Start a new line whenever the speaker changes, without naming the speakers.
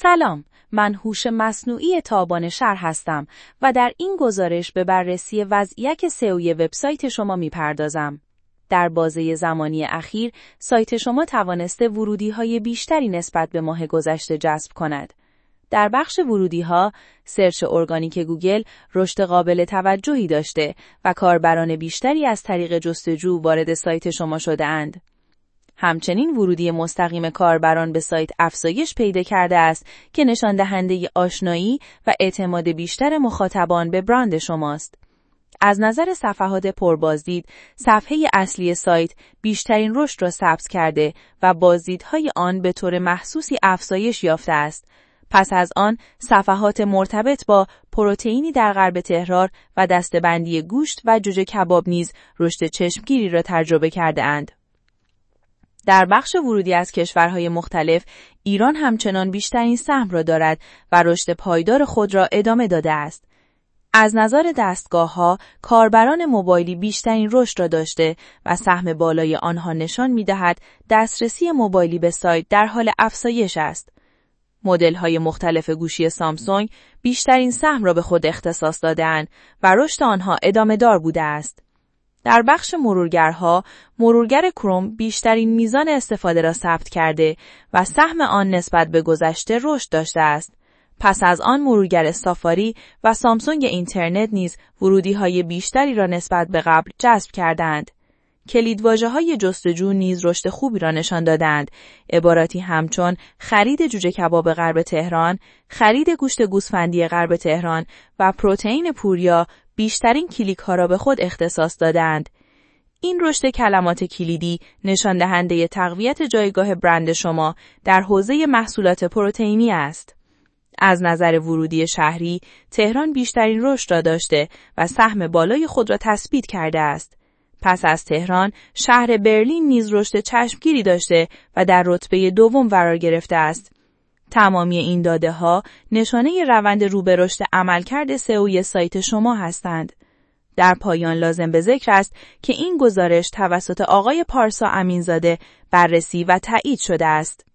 سلام، من هوش مصنوعی تابان شهر هستم و در این گزارش به بررسی وضعیت سئوی وبسایت شما می‌پردازم. در بازه زمانی اخیر، سایت شما توانسته ورودی‌های بیشتری نسبت به ماه گذشته جذب کند. در بخش ورودی‌ها، سرچ ارگانیک گوگل رشد قابل توجهی داشته و کاربران بیشتری از طریق جستجو وارد سایت شما شده‌اند. همچنین ورودی مستقیم کاربران به سایت افزایش پیدا کرده است که نشان دهنده آشنایی و اعتماد بیشتر مخاطبان به برند شماست. از نظر صفحات پربازدید، صفحه اصلی سایت بیشترین رشد را ثبت کرده و بازدیدهای آن به طور محسوسی افزایش یافته است. پس از آن، صفحات مرتبط با پروتئینی در غرب تهران و دسته‌بندی گوشت و جوجه کباب نیز رشد چشمگیری را تجربه کرده اند. در بخش ورودی از کشورهای مختلف، ایران همچنان بیشترین سهم را دارد و رشد پایدار خود را ادامه داده است. از نظر دستگاه‌ها، کاربران موبایلی بیشترین رشد را داشته و سهم بالای آنها نشان می‌دهد دسترسی موبایلی به سایت در حال افزایش است. مدل‌های مختلف گوشی سامسونگ بیشترین سهم را به خود اختصاص داده‌اند و رشد آنها ادامه‌دار بوده است. در بخش مرورگرها، مرورگر کروم بیشترین میزان استفاده را ثبت کرده و سهم آن نسبت به گذشته رشد داشته است. پس از آن مرورگر سافاری و سامسونگ اینترنت نیز ورودی‌های بیشتری را نسبت به قبل جذب کردند. کلیدواژه‌های جستجو نیز رشد خوبی را نشان دادند، عباراتی همچون خرید جوجه کباب غرب تهران، خرید گوشت گوسفندی غرب تهران و پروتئین پوریا بیشترین کلیک‌ها را به خود اختصاص دادند. این رشد کلمات کلیدی نشان دهنده تقویت جایگاه برند شما در حوزه محصولات پروتئینی است. از نظر ورودی شهری، تهران بیشترین رشد را داشته و سهم بالای خود را تثبیت کرده است. پس از تهران، شهر برلین نیز رشد چشمگیری داشته و در رتبه دوم قرار گرفته است. تمامی این داده‌ها نشانه روند رو به رشد عملکرد سئوی سایت شما هستند. در پایان لازم به ذکر است که این گزارش توسط آقای پارسا امینزاده بررسی و تایید شده است.